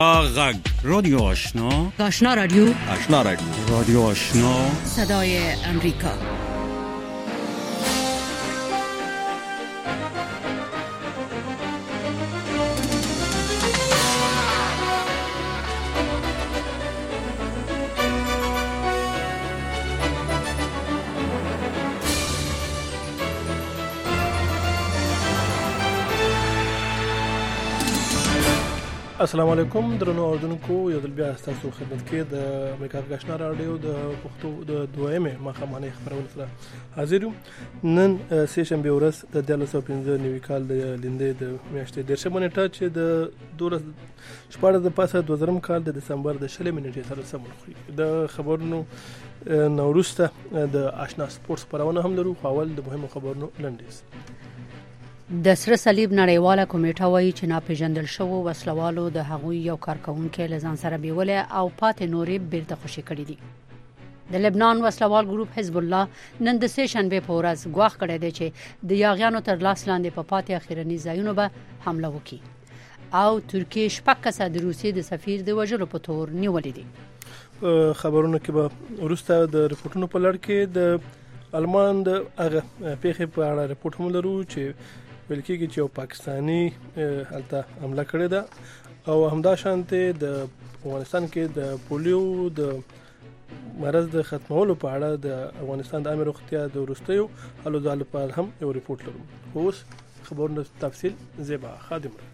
غږ رادیو آشنا رادیو رادیو آشنا صدای امریکا. السلام علیکم درنو اوردونکو یو ځل بیا تاسو خدمت کې د امریکا غږ رادیو د پښتو د دویمه مخامخ خبرونه سره حاضر یم. نن سه شنبه ورځ د 2015 کال د لیندې د میاشتې 10 نیټه چې د شپږ د پاسه 2000 کال د دسمبر د 16 نیټې سره سم خوري. د خبرونو نورسته د آشنا سپورتس خبرونه هم لرو. اول د مهمو خبرونو لنډیز. د سره صلیب نړیواله کمیټه وایي چې ناپېژندل شوو وسلوالو د هغوی یو کارکونکو لزان سره بیولې او پاتې نورې بیرته خوشي کړې دي. د لبنان وسلوال ګروپ حزب الله نن د سه شنبه په ورځ ګواښ کړی دی چې د یاغیانو تر لاس لاندې په پاتې اخیرني ځایونو به حمله وکړي او ترکیه شپږ کسه د روسیې د سفیر د وژلو په تور نیولې دي. خبرونه کې به ورسته د ریپورتونو په لړ کې د المان د هغه پیښې په اړه ریپورت هم لرو چې ویل کېږي چې یو پاکستانی هلته حمله کړې ده او همدا شانته د افغانستان کې د پولیو د مرض د ختمولو په اړه د افغانستان د امر روغتیا د وروستیو هلو ځل په هم یو ریپورت لرو. اوس خبرونه تفصیل زیبا خادم راک.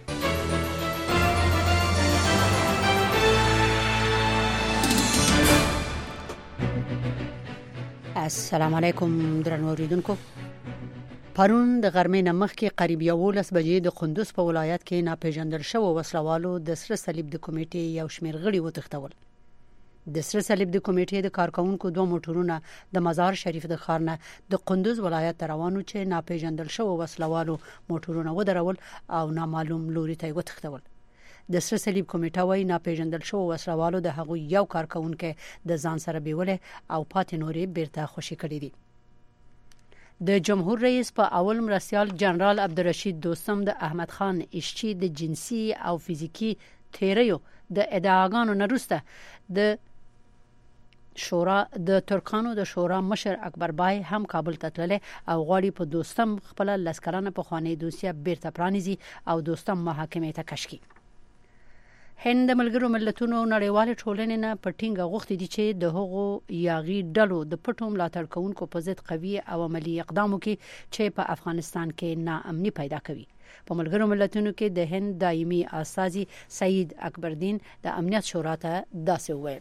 السلام علیکم درنو اوریدونکو. پرون د غرمې نه مخکې قریب 11 بجې د قندوز په ولایت کې ناپېژندل شوو وسلوالو د سره صلیب د کمیټې یو شمېر غړي وتښتول. د سره صلیب د کمیټې د کارکونکو دوه موټرونه د مزار شریف د ښار نه د قندوز ولایت ته روانو چې ناپېژندل شوو وسلوالو موټرونه ودرول او نامعلوم لوري ته وتښتول. د سره صلیب کمیټه وايي ناپېژندل شوو وسلوالو د هغوی یو کارکونکو د ځان سره بیولې او پاتې نورې بیرته خوشي کړې دي. د جمهور رئیس په اول مرستیال جنرال عبدالرشید دوستم د احمد خان اشچی د جنسي او فزیکی تیریو د ادعاګانو نه وروسته د شورا د ترکانو د شورا مشر اکبر بای هم کابل ته تللی او غواړي په دوستم خپل لسکرانه په خوانی دوسیه بیرته پرانیزي او دوستم محاکمې ته کشکي. هند د ملګرو ملتونو نړیوال ټولنې نه په ټینګه غوښتي دي چې د هغو یاغي ډلو د پټو ملاتړ کوونکو په ضد قوي او عملی اقدام وکړي چې په افغانستان کې ناامني پیدا کوي. په ملګرو ملتونو کې د هند دایمي استازي سعید اکبردین د امنیت شورا ته داسې وویل: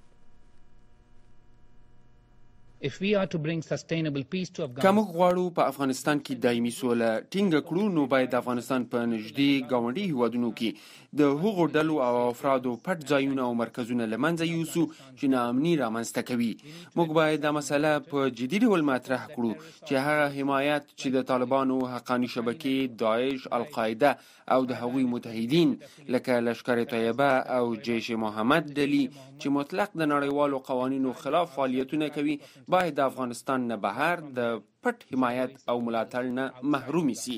که موږ غواړو په افغانستان کې دایمي سوله ټینګه کړو نو باید افغانستان په نږدې ګاونډي هیوادونو کې د هغو ډلو او افرادو پټ ځایونه او مرکزونه له منځه یوسو چې ناامني رامنځته کوي. موږ باید دا مسله په جدي ډول مطرح کړو چې هغه حمایت چې د طالبانو حقاني شبکې، داعش، القاعده او د هغوی متحدین لکه لشکر طیبه او جیش محمد ډلې چې مطلق د نړیوالو قوانینو خلاف فعالیتونه کوي باید د افغانستان نه بهر د پټ حمایت او ملاتړ نه محروم شي.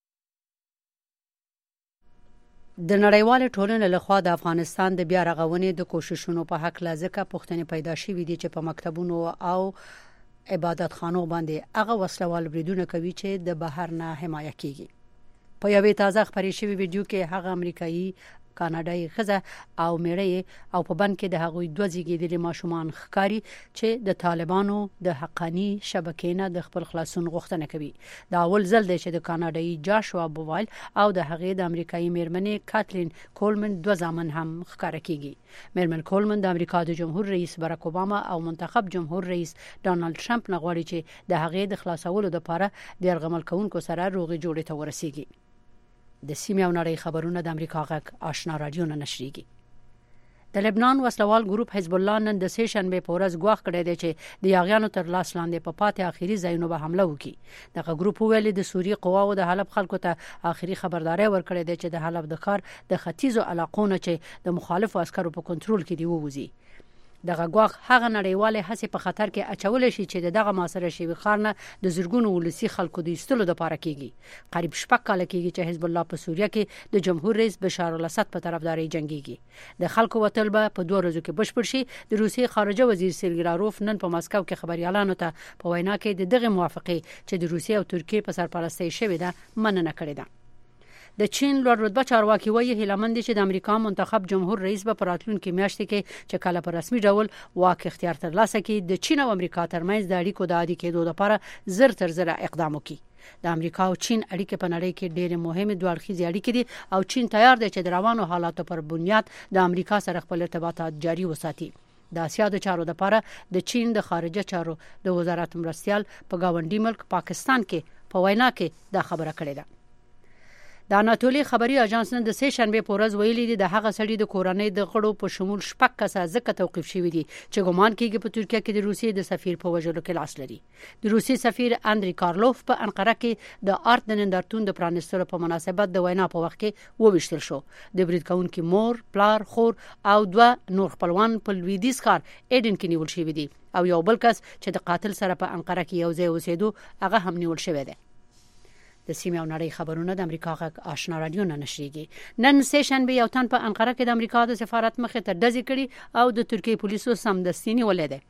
د نړیوال ټولنې لخوا د افغانستان د بیا رغونې د کوششونو په حق لازمه پوښتنې پیدا شوې دي چې په مکتبونو او عبادت خانو باندې هغه وسلوال بریدونه کوي چې د بهر نه حمایت کیږي. په یوې تازه خبرې شوې ویډیو کې هغه امریکایي کاناډایي ښځه او میړه او په بند کې د هغوی دوه زیږیدلي ماشومان ښکاري چې د طالبانو د حقانی شبکې نه د خپل خلاصون غوښتنه کوي. دا اول ځل دی چې د کاناډایي جاشوا بوایل او د هغې د امریکایي میرمنې کاتلین کولمن دوه زامن هم ښکاره کیږي. میرمن کولمن د امریکا د جمهور رئیس باراک اوباما او منتخب جمهور رئیس ډانلډ ټرمپ نه غواړي چې د هغې د خلاصولو لپاره د یرغمل کوونکو سره روغې جوړې ته ورسیږي. د سیمې او نړۍ خبرونه د امریکا غږ آشنا رادیو نه نشریږي. د لبنان وسلوال ګروپ حزب الله نن د سه شنبه په ورځ ګواښ کړی دی چې د یاغیانو تر لاس لاندې په پاتې اخیری ځایونو به حمله وکړي. دغه ګروپ ویلي د سوریې قواو د حلب خلکو ته اخیری خبرداري ورکړې ده چې د حلب د ښار د ختیځو علاقو نه چې د مخالفو عسکرو په کنټرول کې دی ووځي. دغه غواخ هغه نړیواله هڅه په خطر کې اچول شي چې دغه معاصره شوی خارنه د زرګونو ولسی خلکو د ایستلو لپاره کیږي. قریب شپږ کال کېږي چې حزب الله په سوریه کې د جمهور رئیس بشار الاسد په طرفداري جنگيږي. د خلکو وتل به په 2 ورځو کې بشپړ شي. د روسیې خارجه وزیر سرګی لاروف نن په مسکو کې خبريالانو ته په وینا کې دغه موافقه چې د روسیې او ترکیې په سرپرستۍ شوې ده مننه کړې ده. د چین لوړ رتبه چارواکي وایي هیلمند چې د امریکا منتخب جمهور رئیس به پراتلونکو میاشتې کې چې کله په رسمي ډول واک اختیار ترلاسه کړي د چین او امریکا ترمنځ د اړیکو د عادي کېدو لپاره زر تر زر اقدام وکړي. د امریکا او چین اړیکې په نړۍ کې ډېرې مهمه دوه اړخیزې اړیکې دي او چین تیار دی چې د روانو حالاتو پر بنیاد د امریکا سره خپل ارتباطات جاري وساتي. د اسیا د چارو لپاره د چین د خارجه چارو د وزارت مرستيال په گاونډي ملک پاکستان کې په وینا کې دا خبره کړې ده. د اناتولي خبري اژانس نن د سه شنبه په ورځ ویلي دي د هغه سړي د کورنۍ د غړو په شمول شپږ کسه ځکه توقيف شوی دي چې ګومان کیږي په ترکیه کې د روسیې د سفیر په وژلو کې لاس لري. د روسیې سفیر اندري کارلوف په انقره کې د آرت د نندارتون د پرانستلو په مناسبت د وینا په وخت کې وویشتل شو. د برید کونکي مور، پلار، خور او 2 نور خپلوان په لویدیځ ښار ایډن کې نیول شوی دي او یو بل کس چې د قاتل سره په انقره کې یو ځای اوسېدو هغه هم نیول شوی دی. د سیمه او نړۍ خبرونه د امریکا غږ آشنا رادیو نه نشریږي. نن سه شنبه یو تن په انقره کې د امریکا د سفارت مخې ته ډزې کړي او د ترکیې پولیسو سمدستي نیولې ده.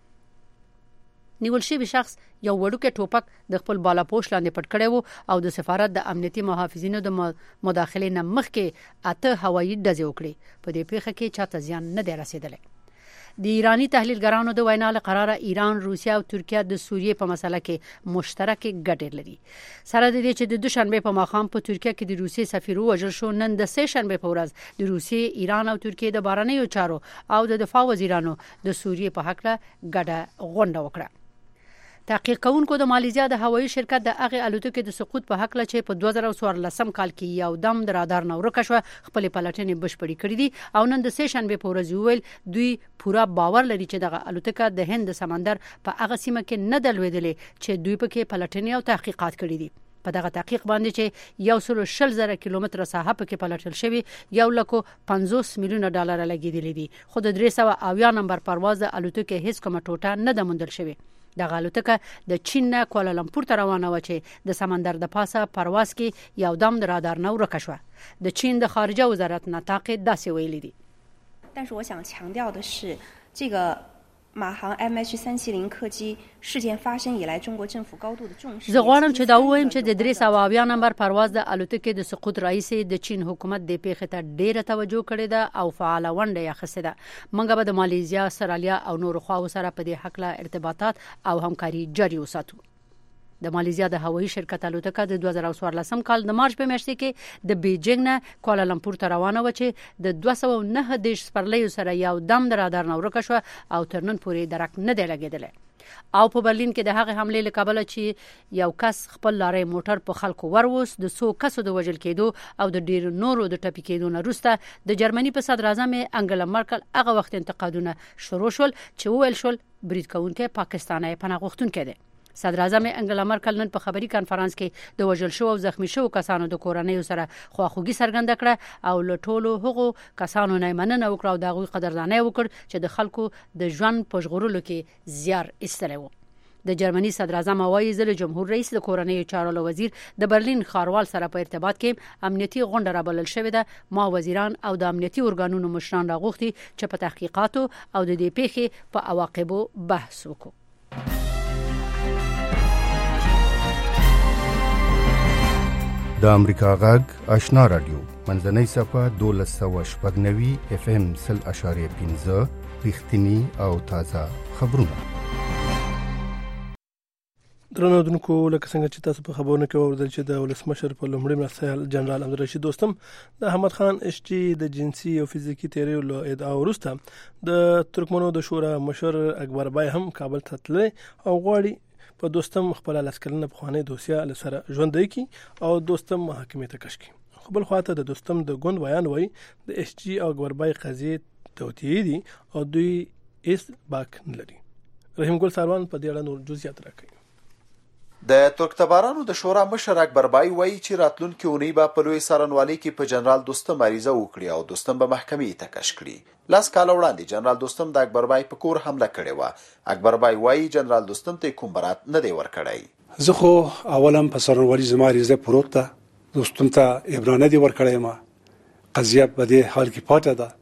نیول شوی شخص یو وړوکی ټوپک د خپل بالاپوش لاندې پټ کړی وو او د سفارت د امنیتي محافظینو د مداخلې نه مخکې 8 هوایي ډزې وکړي. په دې پیښه کې چاته زیان نه دی رسیدلی. د ایرانی تحلیلګرانو د وینا له قراره ایران، روسیا او ترکیه د سوریې په مسله کې مشترک ګټې لري. سره د دې چې د دوشنبه په ماښام په ترکیه کې د روسیې سفیر وژل شو، نن د سه شنبه په ورځ د روسیې، ایران او ترکیې د بهرنیو چارو او د دفاع وزیرانو د سوریې په حق له ګډه غونډه وکړه. تحقیق کوونکو د مالیزیا د هوایي شرکت د هغه الوتکې د سقوط په حق له چې په 2014 کال کې یو دم د رادار نه ورکه شو خپل پلټنې بشپړې کړې دي او نن د سه شنبه په ورځ ویل دوی پورا باور لري چې دغه الوتکه د هند سمندر په هغه سیمه کې نه دلوېدلې چې دوی پکې پلټنې او تحقیقات کړې دي. په دغه تحقیق باندې چې 160,000 کیلومتره ساحه پکې پلټل شوی 150 میلیونه ډالر لګیدلې دي خو د 380 نمبر پرواز د الوتکې هیڅ کومه ټوټه نه ده موندل شوی. دغه الوتکه د چین نه کوالالمپور ته روانه و چې د سمندر د پاسه پرواز کې یو دم د رادار نه ورکه شو. د چین د خارجه وزارت نطاق داسې ویلي دي. 但是我想强调的是这个 马航 MH370 客机事件发生以来中国政府高度的重视。 زه غواړم چې دا ووایم چې د 380 نمبر پرواز د الوتکې د سقوط رئیس د چین حکومت د پیښې ته ډیره توجه کړې ده او فعال ونډه یې اخیستې ده. موږ به د مالیزیا، استرالیا او نورو خواو سره په دې حق له ارتباطات او همکاري جاري وساتو. د مالیزیا د هوایي شرکت الوتکه د 2014 کال د مارچ په میاشت کې د بیجینګ نه کوالالمپور ته روانه و چې د 209 سپرلیو سره یو دم د رادار نه ورکه شو او تر نن پورې درک نه دی لګیدلی. او په برلین کې د هغه حمله له کبله چې یو کس خپل لارې موټر په خلکو وروس د 100 کسو د وژل کېدو او د ډیر نورو د ټپي کېدو نه وروسته د جرمني په صدر اعظم انګلا مرکل هغه وخت انتقادونه شروع شول چې ویل شول برید کوونکی پاکستاني پناه غوښتونکی دی. صدر اعظم انګلا مرکل نن په خبري کانفرنس کې د وژل شو او زخمی شو کسانو د کورنۍ سره خواخوږي څرګنده کړه او له ټولو هغو کسانو نه مننه وکړه او دغه قدرداني وکړ چې د خلکو د ژوند پښغورلو کې زیار ایستلی و. د جرمني صدر اعظم وايي ځل جمهور رئیس د کورنۍ چارو وزیر د برلین ښاروال سره په ارتباط کې امنیتي غونډه رابلل شوې ده. ما وزیران او د امنیتي ارګانونو مشران راغوښتي چې په تحقیقاتو او د دې پیښې په عواقبو بحث وکړي. د امریکا غږ آشنا رادیو منځنۍ صفه 1290 FM 0.5 رښتینی او تازه خبرونه. درنو دونکو لکه څنګه چې تاسو په خبرونه کې وویل چې د ولسمشر په لومړي مرستیال جنرال عبدالرشید دوستم د احمد خان اشچی د جنسي او فزیکی تیریو له ادعا وروسته د ترکمنو د شورا مشر اکبر بای هم کابل ته تللی او غواړي په دوستم خپل لاسکلنه په خوانې دوسیه لسره ژوندۍ کی او دوستم محاکمې ته کش کی. خپل خواته د دوستم د ګوند بیان وای د اشچی او اکبر بای قضیه توطئې دي او دوی هیڅ باک نه لري. رحیم ګل ساروان په دې اړه نور جزئیات راکړي. د ترکتبارانو د شورا مشر اکبر بای وایي چې راتلونکي اونۍ به په لوی څارنوالۍ کې په جنرال دوستم عریضه وکړي او دوستم به محکمې ته کش کړي. 10 کاله وړاندې جنرال دوستم د اکبر بای په کور حمله کړې وه. اکبر بای وایي جنرال دوستم ته کوم برات نه دی ورکړی. زه خو اولم په څارنوالۍ زما عریضه پروت ده، دوستم ته عبرانه دی ورکړی ما. قضیه په دې حال کې پاتې ده